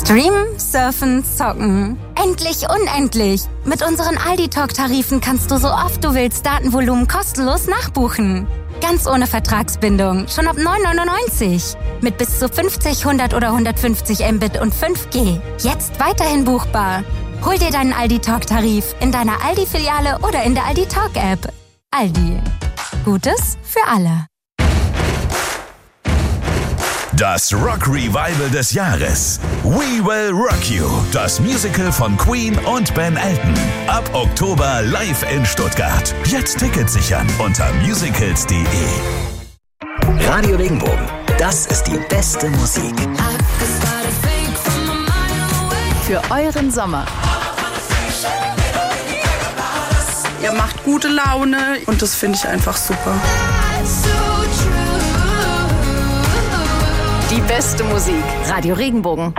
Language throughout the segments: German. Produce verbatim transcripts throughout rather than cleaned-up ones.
Streamen, surfen, zocken. Endlich unendlich. Mit unseren Aldi-Talk-Tarifen kannst du so oft du willst Datenvolumen kostenlos nachbuchen. Ganz ohne Vertragsbindung, schon ab neun neunundneunzig. Mit bis zu fünfzig, hundert oder hundertfünfzig Mbit und fünf G. Jetzt weiterhin buchbar. Hol dir deinen Aldi-Talk-Tarif in deiner Aldi-Filiale oder in der Aldi-Talk-App. Aldi. Gutes für alle. Das Rock-Revival des Jahres. We Will Rock You. Das Musical von Queen und Ben Elton. Ab Oktober live in Stuttgart. Jetzt Tickets sichern unter musicals punkt de. Radio Regenbogen. Das ist die beste Musik. Für euren Sommer. Ihr macht gute Laune und das finde ich einfach super. Die beste Musik. Radio Regenbogen.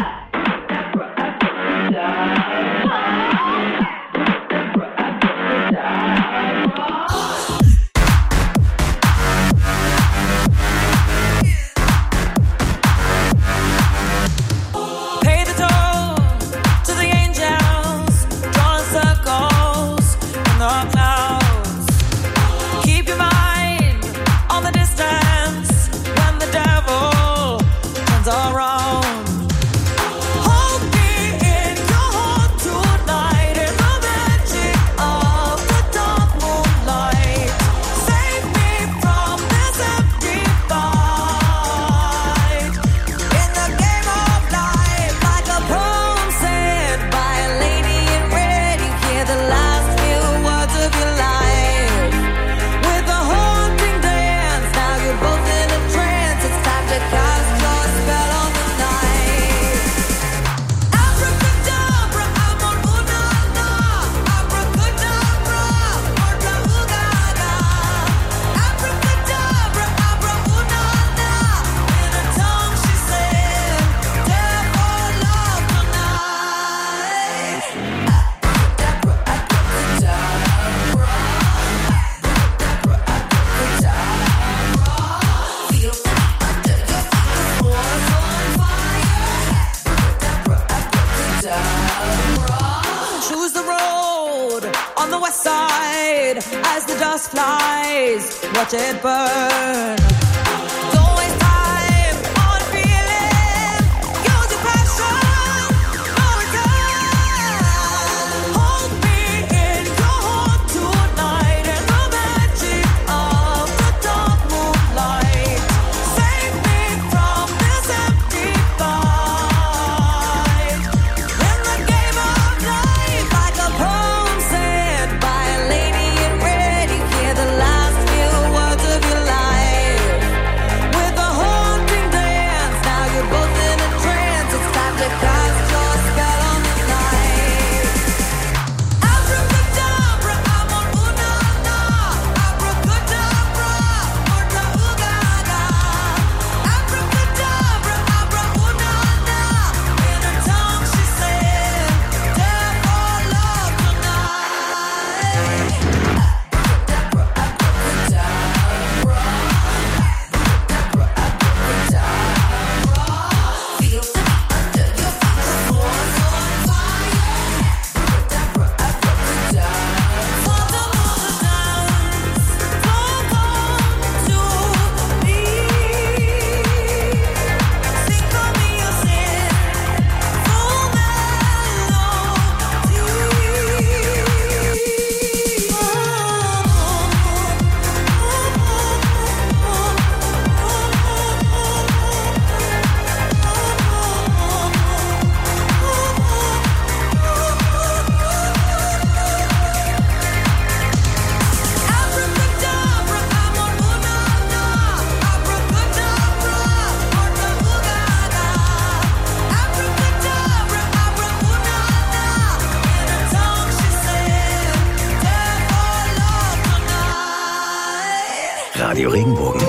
Watch it burn. Radio Regenbogen.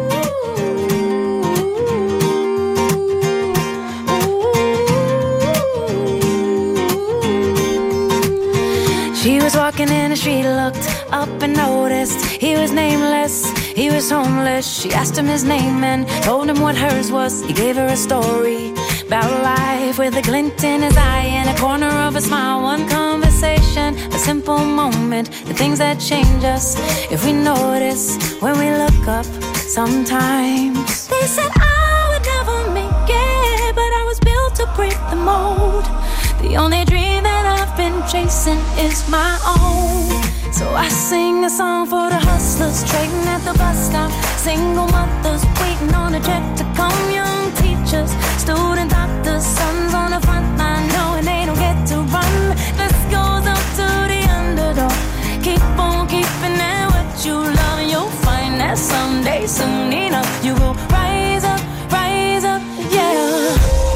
She was walking in and she looked up and noticed he was nameless, he was homeless. She asked him his name and told him what hers was. He gave her a story, about life with a glint in his eye and a corner of a smile. One conversation, a simple moment, the things that change us if we notice when we look up sometimes. They said I would never make it, but I was built to break the mold. The only dream that I've been chasing is my own. So I sing a song for the hustlers trading at the bus stop, single mothers waiting on a check to come, young teachers, student doctors, sons on the front line knowing they don't get to run. This goes up to the underdog. Keep on keeping at what you love, and you'll find that someday, soon enough, you will rise up, rise up, yeah.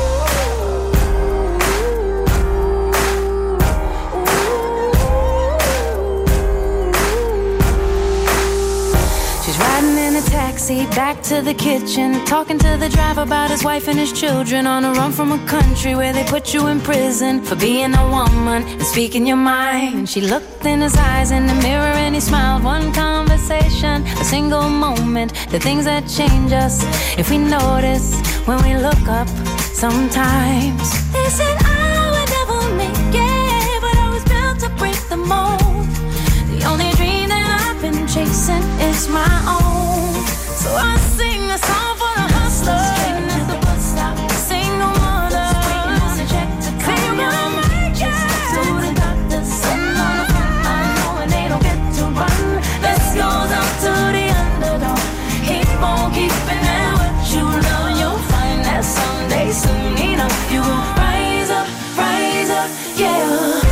Taxi back to the kitchen, talking to the driver about his wife and his children, on a run from a country where they put you in prison for being a woman and speaking your mind. And she looked in his eyes in the mirror and he smiled. One conversation, a single moment, the things that change us if we notice when we look up sometimes. They said I would never make it, but I was built to break the mold. The only dream that I've been chasing is my own. So I sing a song for the hustlers, trading at the bus stop, single mothers, waiting on a check to come, young teachers, student doctors, sons on the front line knowing they don't get to run. This goes up to the underdog. Keep on keeping at what you love, and you'll find that someday, soon enough, you will rise up, rise up, yeah.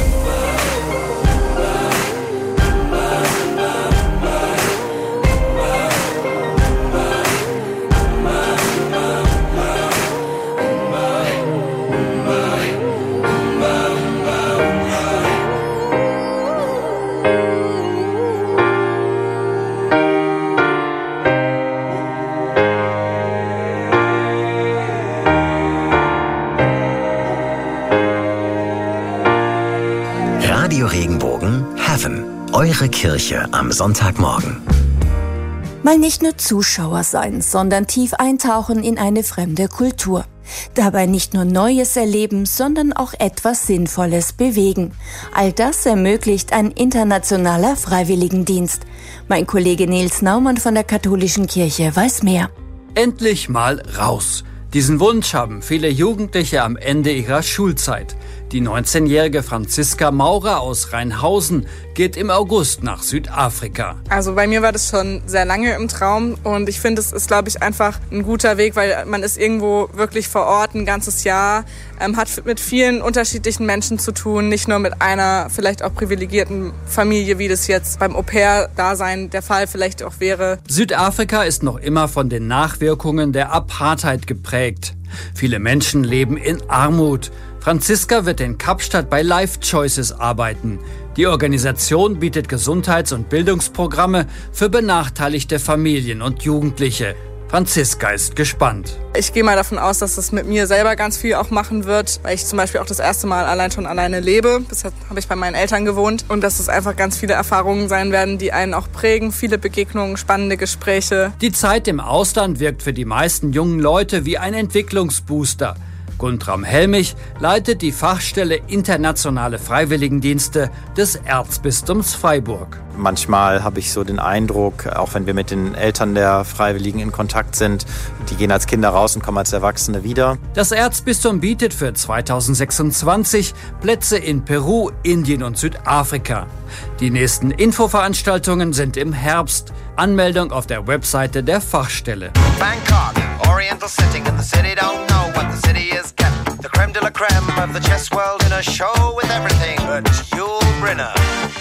Radio Regenbogen Heaven, eure Kirche am Sonntagmorgen. Mal nicht nur Zuschauer sein, sondern tief eintauchen in eine fremde Kultur. Dabei nicht nur Neues erleben, sondern auch etwas Sinnvolles bewegen. All das ermöglicht ein internationaler Freiwilligendienst. Mein Kollege Nils Naumann von der Katholischen Kirche weiß mehr. Endlich mal raus. Diesen Wunsch haben viele Jugendliche am Ende ihrer Schulzeit. Die neunzehnjährige Franziska Maurer aus Rheinhausen geht im August nach Südafrika. Also bei mir war das schon sehr lange im Traum und ich finde, es ist, glaube ich, einfach ein guter Weg, weil man ist irgendwo wirklich vor Ort ein ganzes Jahr, ähm, hat mit vielen unterschiedlichen Menschen zu tun, nicht nur mit einer vielleicht auch privilegierten Familie, wie das jetzt beim Au-pair-Dasein der Fall vielleicht auch wäre. Südafrika ist noch immer von den Nachwirkungen der Apartheid geprägt. Viele Menschen leben in Armut. Franziska wird in Kapstadt bei Life Choices arbeiten. Die Organisation bietet Gesundheits- und Bildungsprogramme für benachteiligte Familien und Jugendliche. Franziska ist gespannt. Ich gehe mal davon aus, dass das mit mir selber ganz viel auch machen wird, weil ich zum Beispiel auch das erste Mal allein schon alleine lebe. Bisher habe ich bei meinen Eltern gewohnt und dass es einfach ganz viele Erfahrungen sein werden, die einen auch prägen. Viele Begegnungen, spannende Gespräche. Die Zeit im Ausland wirkt für die meisten jungen Leute wie ein Entwicklungsbooster. Guntram Helmich leitet die Fachstelle Internationale Freiwilligendienste des Erzbistums Freiburg. Manchmal habe ich so den Eindruck, auch wenn wir mit den Eltern der Freiwilligen in Kontakt sind, die gehen als Kinder raus und kommen als Erwachsene wieder. Das Erzbistum bietet für zweitausendsechsundzwanzig Plätze in Peru, Indien und Südafrika. Die nächsten Infoveranstaltungen sind im Herbst. Anmeldung auf der Webseite der Fachstelle. Bangkok, Oriental setting in the city, don't know what the city is kept. The creme de la creme of the chess world in a show with everything but Yul Brynner.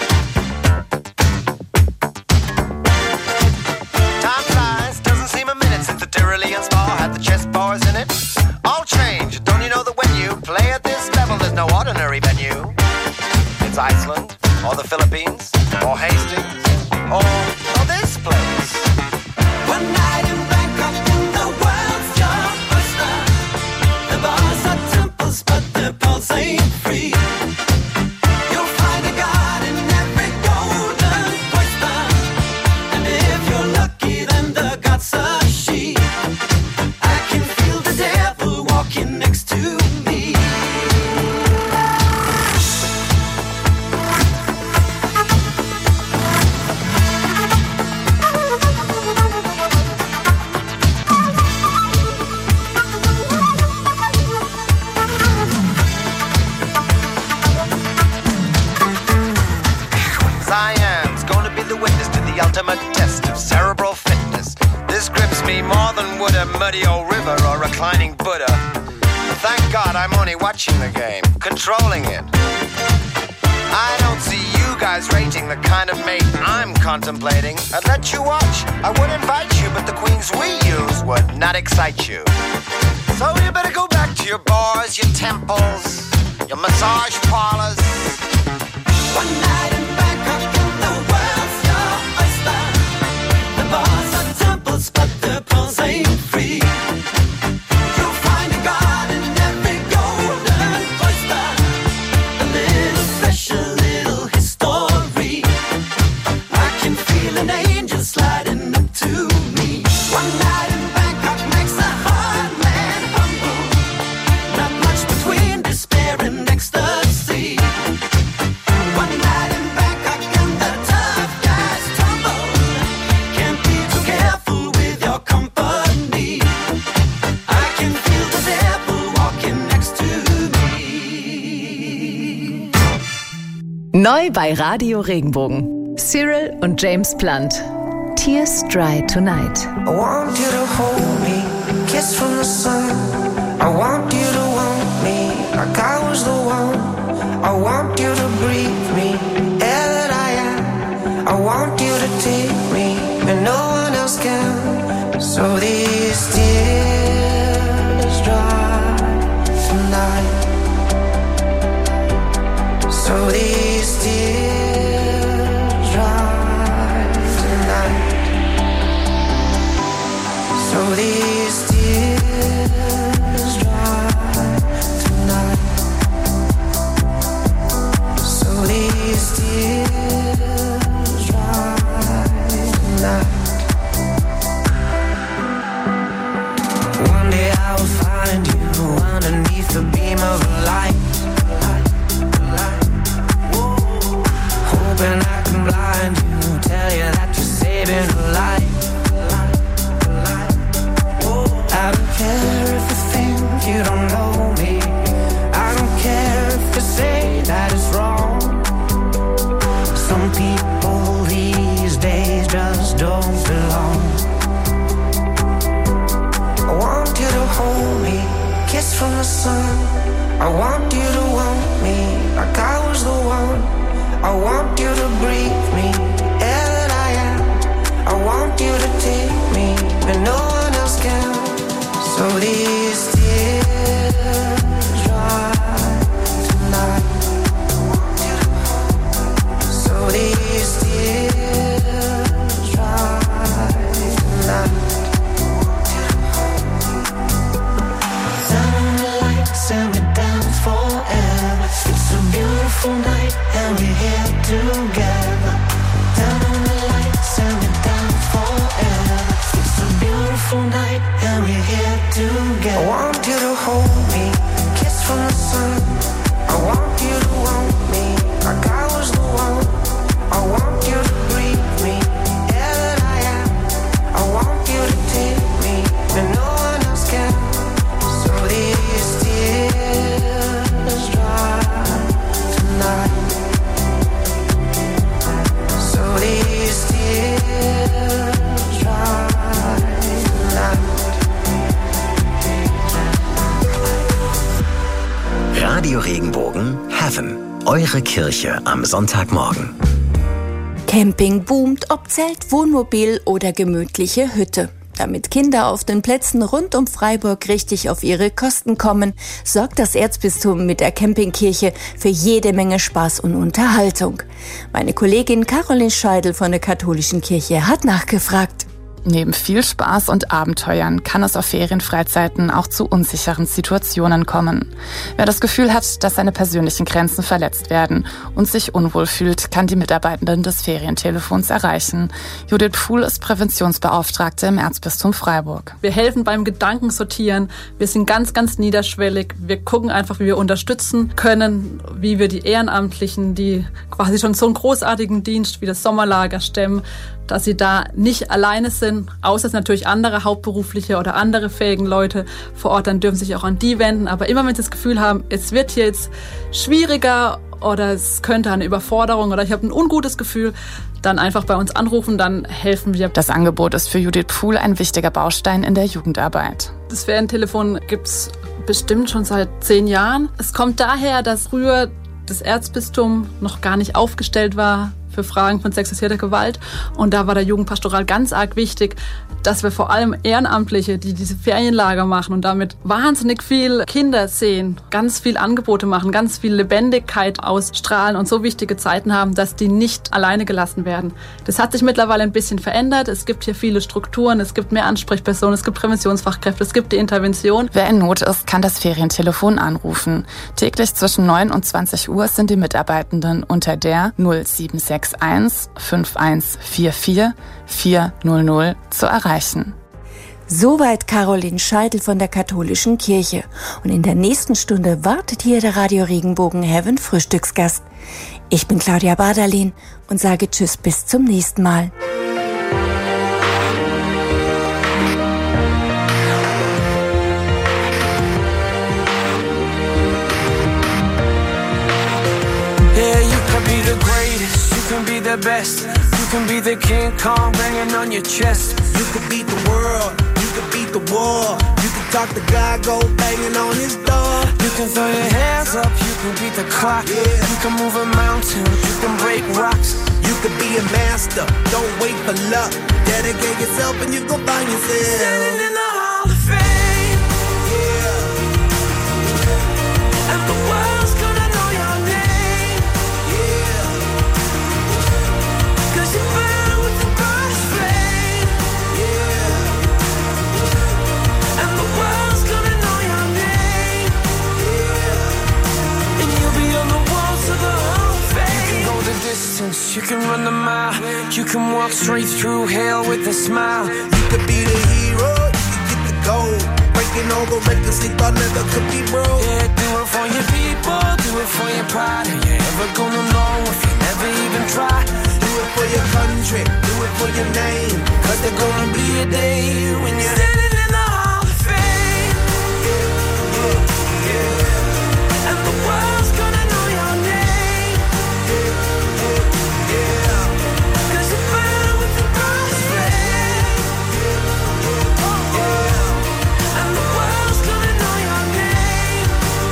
Time flies, doesn't seem a minute since the Tyrolean spa had the chess bars in it. All change, don't you know that when you play at this level, there's no ordinary venue. It's Iceland, or the Philippines, or Hastings, or, or this place. One night in Bangkok in the world's blockbuster. The bars are temples, but the pulse ain't free. You'll find a god in every golden oyster. And if you're lucky, then the god's a she. I can feel the devil walking next to me more than would a muddy old river or reclining Buddha. Thank God I'm only watching the game, controlling it. I don't see you guys rating the kind of mate I'm contemplating. I'd let you watch, I would invite you, but the queens we use would not excite you. So you better go back to your bars, your temples, your massage parlors. One night in Bangkok and the world's your oyster. The bars are temples, but the pearls ain't free. You'll find a god in every golden oyster. A little special little history. I can feel an angel sliding up to me. One night in Bangkok makes a hard man humble. Not much between despair and ecstasy. One night in Bangkok and the tough guys tumble. Can't be too careful with your company. I can feel the devil walking next to me. Neu bei Radio Regenbogen. Cyril und James Blunt. Tears Dry Tonight. I want you to hold me, kiss from the sun. I want you to want me like I was the one. I want you to breathe me, air that I am. I want you to take me when no one else can. So these tears dry tonight. So these tears dry tonight. So these tears dry tonight. So these tears dry tonight. One day I will find you underneath the beam of light. Hoping I can blind you, tell you that you're saving a life. I don't care if you think you don't know me. I don't care if you say that it's wrong. Some people these days just don't belong. I want you to hold me, kiss from the sun. I want you to want me like I was the one. I want you to breathe me, air that I am. I want you to take me when no one else can. So these tears dry tonight. So these tears dry tonight. Turn on the lights and we dance forever. It's a beautiful night and we're here together. Turn on the lights and we dance forever. It's a beautiful night and we're here together. I want you to hold me, kiss from the sun. I want you to want me like I was the one. I want you to breathe me, air that I am. I want you to take me when no one else can. So these tears dry tonight. So these tears dry tonight. Radio Regenbogen Heaven. Eure Kirche am Sonntagmorgen. Camping boomt, ob Zelt, Wohnmobil oder gemütliche Hütte. Damit Kinder auf den Plätzen rund um Freiburg richtig auf ihre Kosten kommen, sorgt das Erzbistum mit der Campingkirche für jede Menge Spaß und Unterhaltung. Meine Kollegin Caroline Scheidel von der Katholischen Kirche hat nachgefragt. Neben viel Spaß und Abenteuern kann es auf Ferienfreizeiten auch zu unsicheren Situationen kommen. Wer das Gefühl hat, dass seine persönlichen Grenzen verletzt werden und sich unwohl fühlt, kann die Mitarbeitenden des Ferientelefons erreichen. Judith Pfuhl ist Präventionsbeauftragte im Erzbistum Freiburg. Wir helfen beim Gedankensortieren. Wir sind ganz, ganz niederschwellig. Wir gucken einfach, wie wir unterstützen können, wie wir die Ehrenamtlichen, die quasi schon so einen großartigen Dienst wie das Sommerlager stemmen, dass sie da nicht alleine sind, außer es natürlich andere hauptberufliche oder andere fähigen Leute vor Ort, dann dürfen sie sich auch an die wenden. Aber immer wenn sie das Gefühl haben, es wird hier jetzt schwieriger oder es könnte eine Überforderung oder ich habe ein ungutes Gefühl, dann einfach bei uns anrufen, dann helfen wir. Das Angebot ist für Judith Pfuhl ein wichtiger Baustein in der Jugendarbeit. Das Ferientelefon gibt's bestimmt schon seit zehn Jahren. Es kommt daher, dass früher das Erzbistum noch gar nicht aufgestellt war für Fragen von sexualisierter Gewalt. Und da war der Jugendpastoral ganz arg wichtig, dass wir vor allem Ehrenamtliche, die diese Ferienlager machen und damit wahnsinnig viel Kinder sehen, ganz viel Angebote machen, ganz viel Lebendigkeit ausstrahlen und so wichtige Zeiten haben, dass die nicht alleine gelassen werden. Das hat sich mittlerweile ein bisschen verändert. Es gibt hier viele Strukturen, es gibt mehr Ansprechpersonen, es gibt Präventionsfachkräfte, es gibt die Intervention. Wer in Not ist, kann das Ferientelefon anrufen. Täglich zwischen neun und zwanzig Uhr sind die Mitarbeitenden unter der null sieben sechs eins fünf eins vier vier vier null null zu erreichen. Soweit Caroline Scheidel von der Katholischen Kirche. Und in der nächsten Stunde wartet hier der Radio Regenbogen Heaven Frühstücksgast. Ich bin Claudia Baderlin und sage Tschüss bis zum nächsten Mal. Yeah, you can be the greatest, you can be the best. You can be the King Kong banging on your chest. You can beat the world, you can beat the war. You can talk to God, go banging on his door. You can throw your hands up, you can beat the clock. Yeah. You can move a mountain, you can break rocks. You can be a master, don't wait for luck. Dedicate yourself and you go find yourself. Standing in the Hall of Fame. Yeah. And the world's gonna know your name. Yeah. Cause you burn with the burst flame. Yeah. And the world's gonna know your name. Yeah. And you'll be on the walls of the Hall of Fame. You can go the distance, you can run the mile. You can walk straight through hell with a smile. You could be the hero, you can get the gold. Breaking all the records they thought never could be broke. Yeah, do it for your people, do it for your pride. Are you ever gonna know if you never even try? Do it for your country, do it for your name. Cause there's gonna be a day when you're standing in the Hall of Fame. Yeah, yeah, yeah. And the world's gonna know your name. Yeah, yeah, yeah. Cause you burn with the burst flame. Yeah, yeah. And the world's gonna know your name.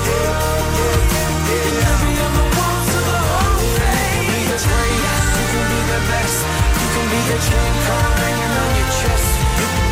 And you'll be on the walls of the Hall of Fame. You can be the greatest, you can be the best. You can be the King Kong hanging on your chest. You can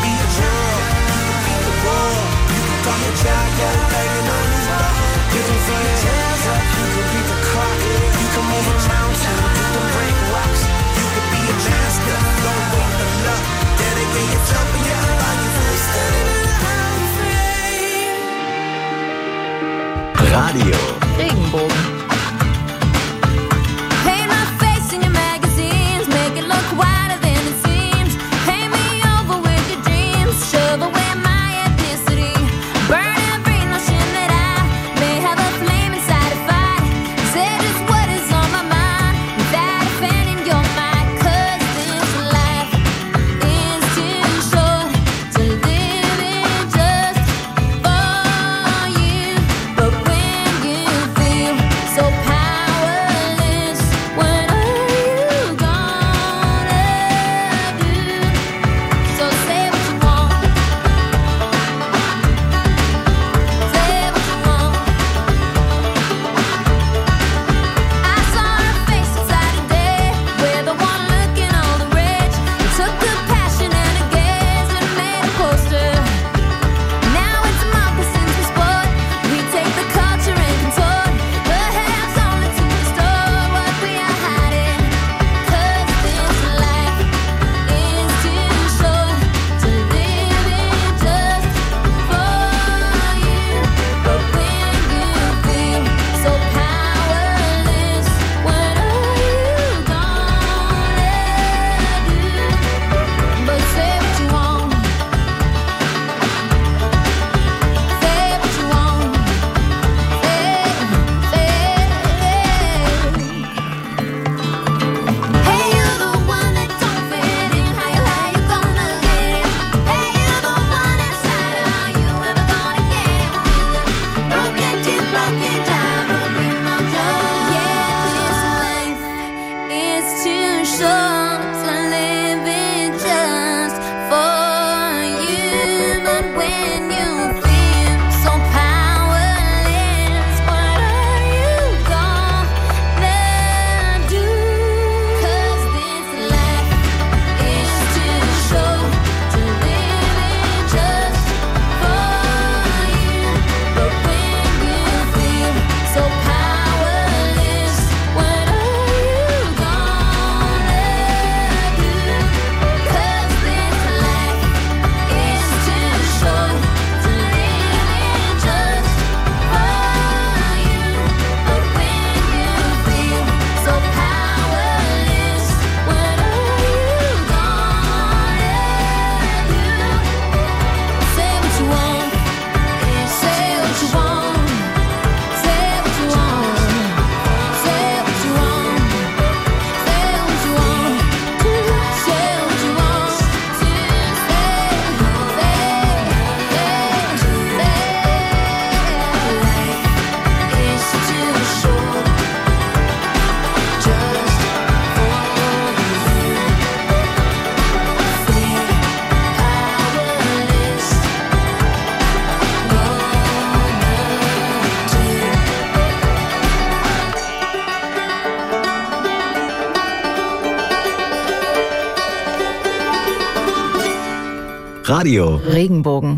Radio Regenbogen.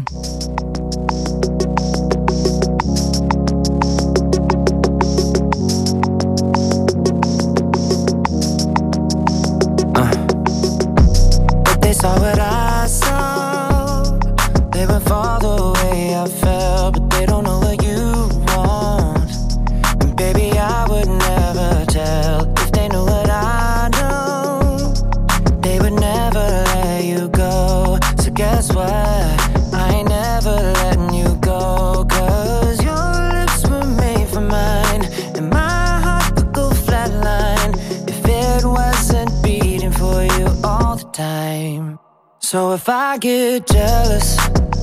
They saw what I saw. They would fall the way I felt, but they don't know what you want. And baby, I would never tell. If they knew what I know, they would never let you go. So guess what? I ain't never letting you go. Cause your lips were made for mine, and my heart would go flatline if it wasn't beating for you all the time. So if I get jealous,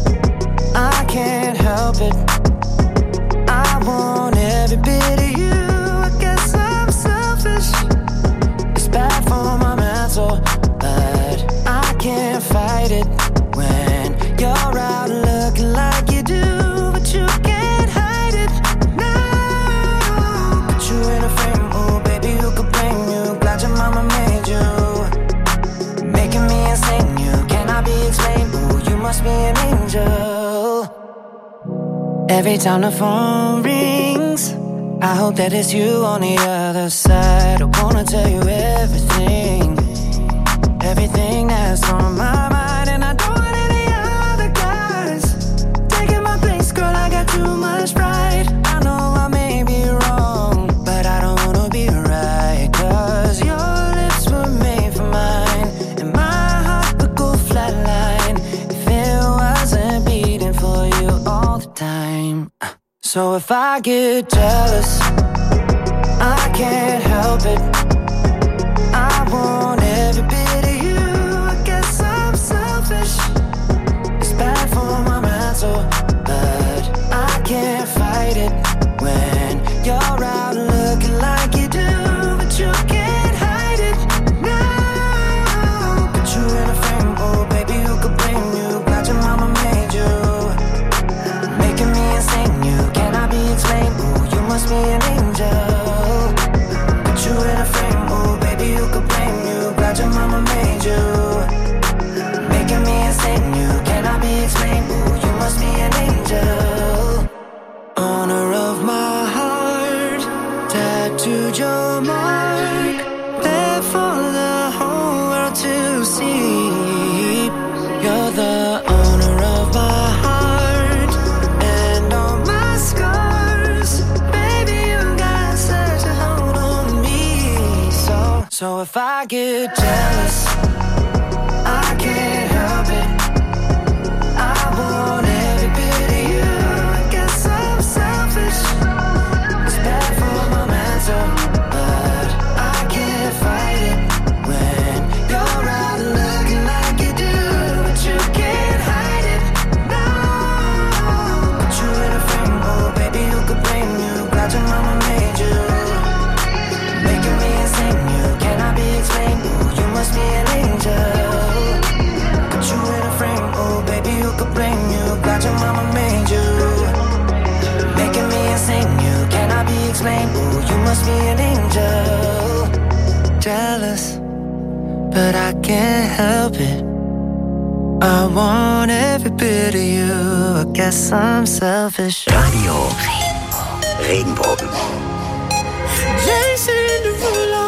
I can't help it. I want every bit of you. I guess I'm selfish. It's bad for my mental, but I can't fight it when you're out looking like you do, but you can't hide it. No, put you in a frame, oh baby, who could blame you? Glad your mama made you, making me insane. You cannot be explained. Ooh, you must be an angel. Every time the phone rings, I hope that it's you on the other side. I wanna tell you everything, everything that's on my mind. And I don't want any other guys taking my place, girl, I got too much pride. I know I may be wrong, but I don't wanna be right. Cause your lips were made for mine, and my heart would go flatline if it wasn't beating for you all the time. So if I get jealous, I can't help it. I want every bit of you. I guess I'm selfish. It's bad for my mental, but I can't fight it when you're out looking like you do, but you can't hide it. No, put you in a frame, oh baby, who could blame you? Glad your mama made you, making me insane. You cannot be explained. Ooh, you must be an angel. Put you in a frame, oh baby, who could blame you? Glad your mama made you, making me insane. You cannot be explained. Ooh, you must be an angel. Owner of my heart, tattooed your mark, there for the whole world to see. You're the owner of my heart and all my scars. Baby, you got such a hold on me. So, so if I get jealous, I can't help it. I want every bit of you. I guess I'm selfish. It's bad for my mental, but I can't fight it when you're out looking like you do, but you can't hide it. No, put you in a frame, oh baby, who could blame you? Glad your mama made you, making me insane. You cannot be explained. Ooh, you must be an angel. Put you in a frame, oh baby, who could blame you? Glad your mama made you, making me insane. You cannot be explained. Ooh, you must be an angel. Jealous, but I can't help it. I want every bit of you. I guess I'm selfish. Radio Regenbogen. Jason Derulo.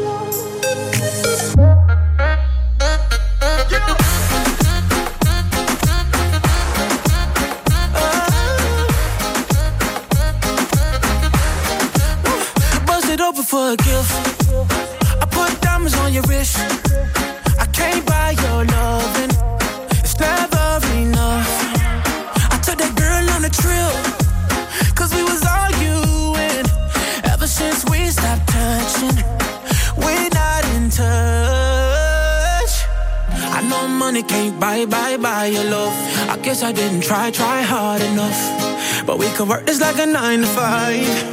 Bust it open for a gift. I put diamonds on your wrist. I can't buy your loving. It's never enough. I took that girl on a trip, cause we was arguing. Ever since we stopped touching, we're not in touch. I know money can't buy, buy, buy your love. I guess I didn't try, try hard enough. But we could work this like a nine to five.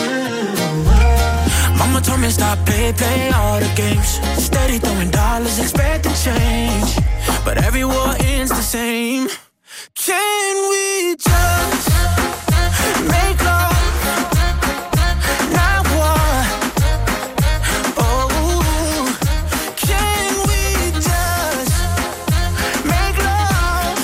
Mama told me stop, play, play all the games. Steady throwing dollars, expecting change. But every war ends the same. Can we just make love, not war? Oh, can we just make love,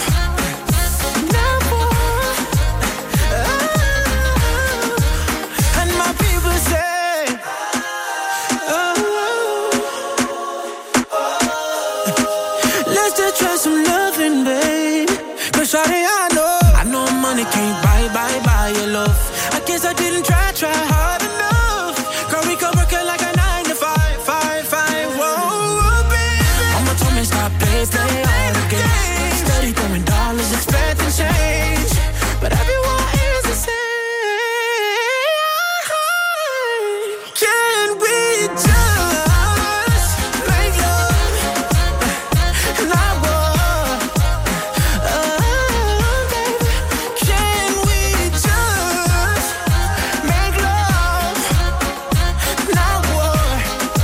Cause shawty, I know, I know money can't buy, buy, buy your love. I guess I didn't try, try hard enough. Girl, we could work it like a nine to five, five, five, whoa, baby. Mama told me stop, play, play all the games. Steady throwing dollars, expecting change. But everyone is the same. Can we just make love? And I want, oh, baby. Can we just make love? And I want,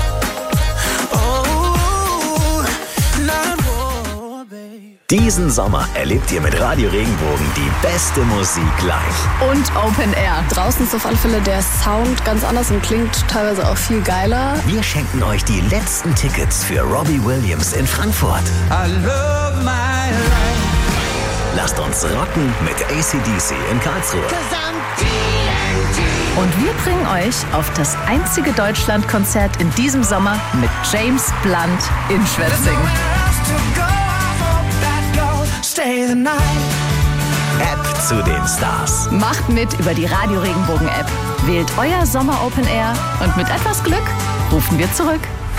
oh, not war, baby. Diesen Sommer erlebt ihr mit Radio Regenbogen die beste Musik live. Und Open Air. Draußen ist auf alle Fälle der Sound ganz anders und klingt teilweise auch viel geiler. Wir schenken euch die letzten Tickets für Robbie Williams in Frankfurt. I love my life. Lasst uns rocken mit A C D C in Karlsruhe. Und wir bringen euch auf das einzige Deutschlandkonzert in diesem Sommer mit James Blunt in Schwetzingen. Stay the night. App zu den Stars. Macht mit über die Radio Regenbogen App. Wählt euer Sommer Open Air und mit etwas Glück rufen wir zurück.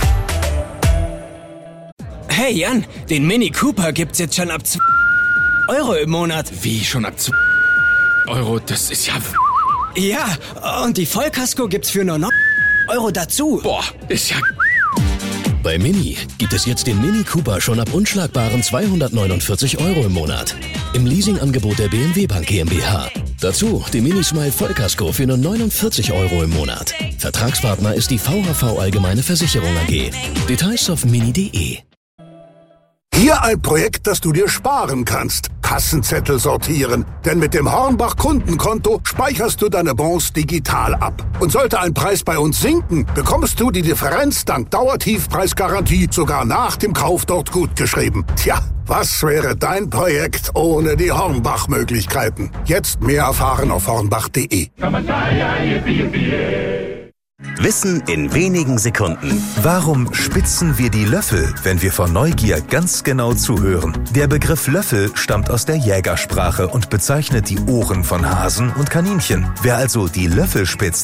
Hey Jan, den Mini Cooper gibt's jetzt schon ab zwei Euro im Monat. Wie, schon ab zwei Euro? Das ist ja... Ja, und die Vollkasko gibt's für nur neun Euro dazu. Boah, ist ja... Bei Mini gibt es jetzt den Mini Cooper schon ab unschlagbaren zweihundertneunundvierzig Euro im Monat. Im Leasingangebot der B M W Bank GmbH. Dazu die Mini Smile Vollkasko für nur neunundvierzig Euro im Monat. Vertragspartner ist die V H V Allgemeine Versicherung A G. Details auf mini punkt de. Hier ein Projekt, das du dir sparen kannst. Kassenzettel sortieren. Denn mit dem Hornbach Kundenkonto speicherst du deine Bons digital ab. Und sollte ein Preis bei uns sinken, bekommst du die Differenz dank Dauertiefpreisgarantie sogar nach dem Kauf dort gutgeschrieben. Tja, was wäre dein Projekt ohne die Hornbach-Möglichkeiten? Jetzt mehr erfahren auf hornbach punkt de. Wissen in wenigen Sekunden. Warum spitzen wir die Löffel, wenn wir vor Neugier ganz genau zuhören? Der Begriff Löffel stammt aus der Jägersprache und bezeichnet die Ohren von Hasen und Kaninchen. Wer also die Löffel spitzt,